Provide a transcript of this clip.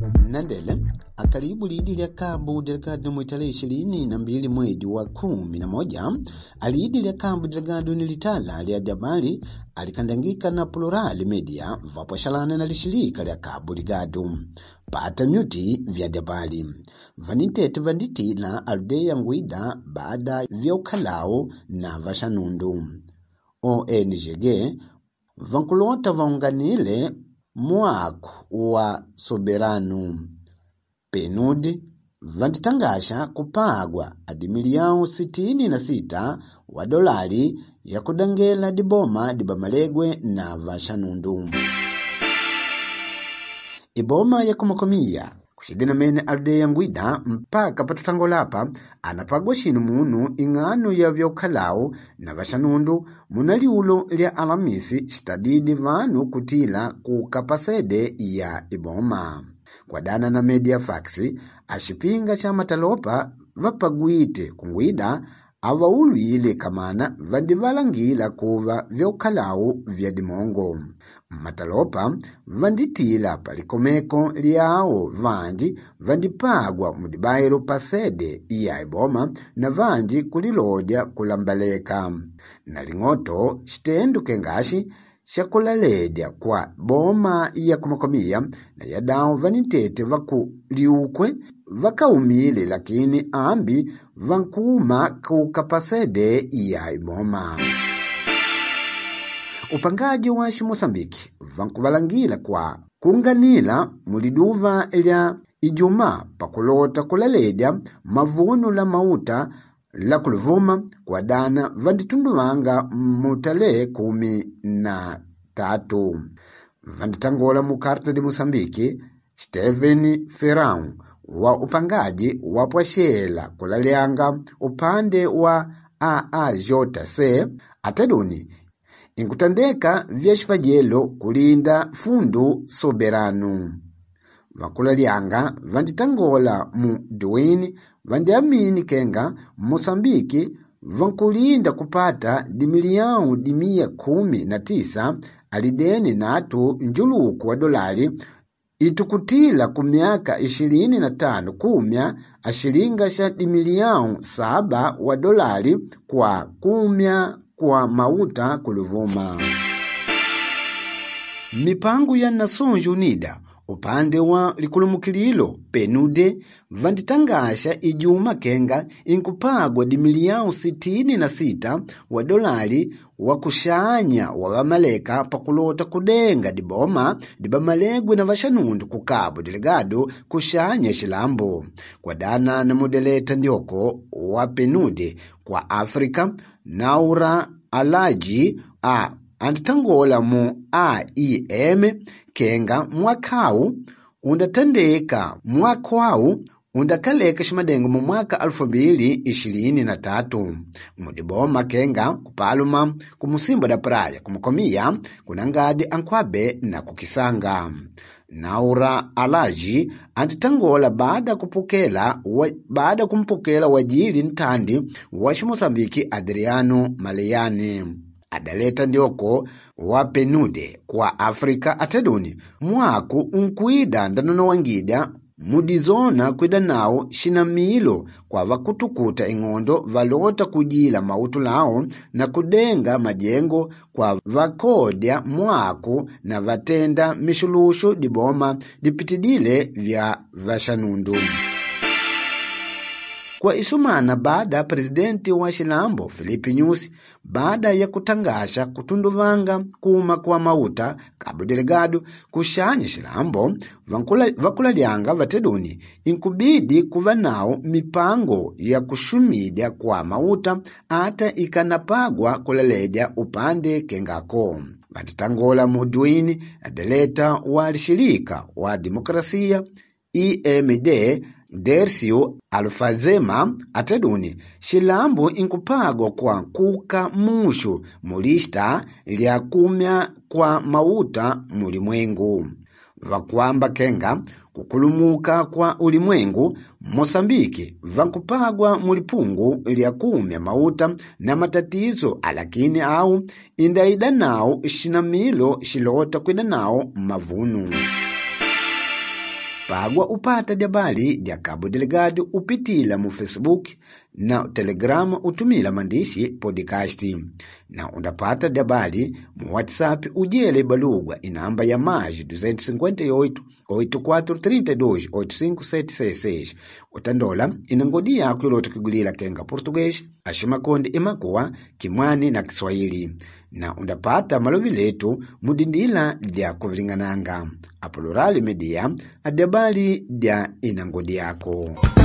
Nandele akaribu lidi ya Cabo Delgado mwitale 22 mwezi wa 11 alidi ya Cabo Delgado nilitala ya Jabali alikandangika na Plural Media vaposhalana na lishirika ya Cabo Delgado pata nyuti vya Jabali vanitete vanditi na aldeya Ngwida baada vya ukalao na vashanundu ONGG vankulota vaunganile mwako wa soberano PNUD vanditangasha kupagwa adimiliao 66 wa dolari ya kudangela diboma dibamalegwe na vashanundu. Iboma ya kumakomia kushidina mene aldeya Ngwida mpaka patutangolapa anapagwa shinu munu ingano ya vyaukalao na vashanundu munaliulo lia Alamisi shitadidi vanu kutila kukapasede ya iboma. Kwa dana na media faxi ashipinga chama talopa vapagwite kungwida avauluile kamana vandivalangila kuva vyaukalao vya dimongo. Matalopa vanditila palikomeko liao vanji vandipagwa mudibairo pasede iya iboma na vanji kuliloja kulambaleka. Na lingoto shitendu kengashi shakulaledya kwa boma ya kumakomia na yadao vanitete vaku liukwe vakaumile lakini ambi vankuma kukapasede ya iboma. Upangaji wa Mosambiki vankuvalangila kwa kunganila muliduva ilya Ijuma pakulota kulaledya mavuno la mauta la kuluvuma kwa dana vanditunduvanga mutale 13. Vanditangola mukarta de Mosambiki Steven Ferrão wa upangaji wapwashela kulalianga upande wa AAJC ataduni inkutandeka vyashipajelo kulinda fundu soberano. Vakulalianga vanditangola mu Dwayne vandiamini kenga Mosambiki vankulinda kupata dimiliao 19 alideni natu njuluku wa dolari itukutila kumiaka 25 kumya ashilinga sha dimiliao 7 wa dolari kwa kumya kwa mauta kuluvuma. Mipangu ya Nações Unidas upande wa likulumukililo PNUD vanditangasha Ijuma kenga inkupagwa dimiliao 66 wa dolari wa kushanya wa vamaleka pakulota kudenga diboma dibamalegwe na vashanundu ku Cabo Delgado kushanya shilambo. Kwa dana na modeleta ndioko wa PNUD kwa Afrika Naura Alaji anditangola mu AIM kenga mwakau undatandeka mwakwau undakaleka shimadengo mu mwaka 2023 mudiboma kenga kupaluma kumusimbo da praia kumukomia kunangadi ankwabe na kukisanga. Naura Alaji anditangola baada kumpokela wajili ntandi wa Mosambiki Adriano Maleani adaleta ndioko wa PNUD kwa Afrika ataduni mwaku unkuida ndanono wangida mudizona kwida nao shinamilo kwa vakutukuta ingondo valota kujila mautu lao na kudenga majengo kwa vakodya mwaku na vatenda mishulusho diboma dipitidile vya vashanundu. Kwa isumana baada presidenti wa Shilambo Filipe Nyusi baada ya kutangasha kutunduvanga kuma kwa mauta Cabo Delgado kushanya Shilambo vakulalianga vateduni inkubidi kuva nao mipango ya kushumidya kwa mauta ata ikanapagwa kulaledya upande kengako. Vatitangola Mudwini adeleta wa lishirika wa demokrasia EMD Dercio Alfazema ataduni Shilambo inkupagwa kwa kuka mushu mulista lya kumya kwa mauta mulimwengu. Vakwamba kenga kukulumuka kwa ulimwengu Mosambiki vankupagwa mulipungu lya kumya mauta na matatizo alakini au indaida nao shinamilo shilota kwenda nao mavunu. pagwa upata habari dia Cabo Delgado upitila mu Facebook na Telegram utumila mandishi podcast. Na undapata habari mu WhatsApp ujele balugwa inamba ya maji 258 8432 8576. Utandola inangodi yako yote kugulila kenga Portuguese, ashimakonde imakuwa Kimwani na Kiswahili. Na undapata malovi letu mudindila dia kuvilingananga. Apolorali Media, adabali dia inangodi yako.